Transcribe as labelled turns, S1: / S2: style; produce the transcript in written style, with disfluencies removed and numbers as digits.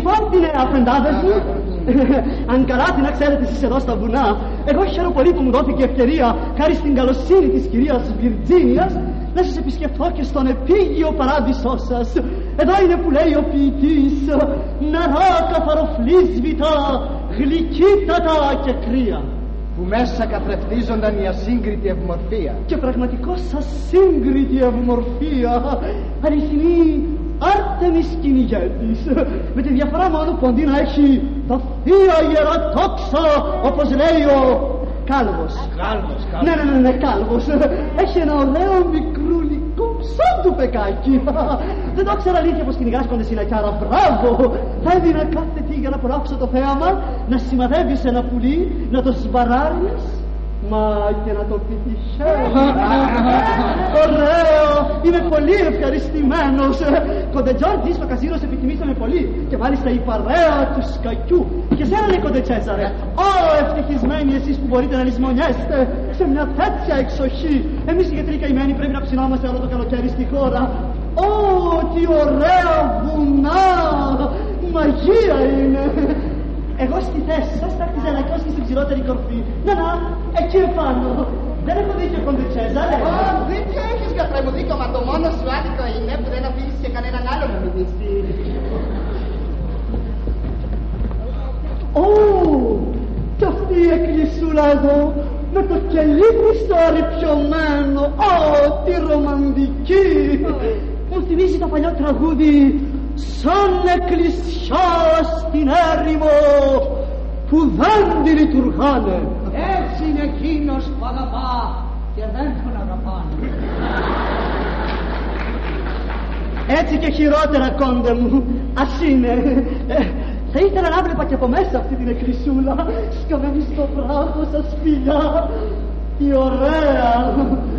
S1: Λοιπόν, τι είναι αφεντάδες μου? Αν καλά τι να ξέρετε εσείς εδώ στα βουνά. Εγώ χαίρομαι πολύ που μου δόθηκε ευκαιρία, χάρη στην καλοσύνη της κυρίας Βιρτζίνιας, να σας επισκεφθώ και στον επίγειο παράδεισό σας. Εδώ είναι που λέει ο ποιητής, νερά καθαροφλίσβητα, γλυκύτατα και κρύα,
S2: που μέσα καθρεφτίζονταν η ασύγκριτη ευμορφία.
S1: Και πραγματικώς ασύγκριτη ευμορφία, αληθινή Άρτεμις κυνηγέτης, με τη διαφορά μόνο που αντί να έχει τα θεία ιερά τόξα, όπως λέει ο Κάλβος. Ναι, Κάλβος. Έχει ένα ωραίο μικρούλικο σαν του πεκάκι. Δεν το ήξερα αλήθεια πως κυνηγάσκονται συνακιάρα. Μπράβο! Θα έδινα κάθε τι για να απολαύσω το θέαμα, να σημαδεύεις ένα πουλί, να το σβαράρεις, μα και να το πητυχαίνεις. Ωραίο! Είμαι πολύ ευχαριστημένος. Κοντετζόρτζη στο καζίνο σε επιτιμήσαμε πολύ. Και μάλιστα η παρέα του σκακιού. Και σένα λέει Κοντετσέζαρε. Ευτυχισμένοι εσείς που μπορείτε να λησμονιέστε σε μια τέτοια εξοχή. Εμείς οι γιατροί καημένοι πρέπει να ψινόμαστε όλο το καλοκαίρι στη χώρα. Τι ωραία βουνά! Μαγεία είναι! Εγώ στη θέση σας θα χτίζα ένα κιόσκι στην ψηλότερη κορφή. Να, εκεί επάνω. Δεν έχω δίκιο, Κοντετσέζαρε.
S2: Δίκιο έχεις, γιατρέ μου, δίκιο, μα το μόνο σου άδικο είναι που δεν αφήνεις και κανέναν άλλο να μιλήσει.
S1: Κι αυτή η εκκλησούλα εδώ, με το κελί στο αρρυπιωμένο. Τι ρομαντική! Μου θυμίζει το παλιό τραγούδι, σαν εκκλησιά στην έρημο που δεν τη λειτουργάνε.
S3: Έτσι είναι εκείνος που αγαπά και δεν τον αγαπάνε.
S1: Έτσι και χειρότερα, κόντε μου. Ας είναι. Θα ήθελα να βλέπα και από μέσα αυτή την εκκλησούλα, σκαμμένη στο βράχο σας φιλιά. Τι ωραία!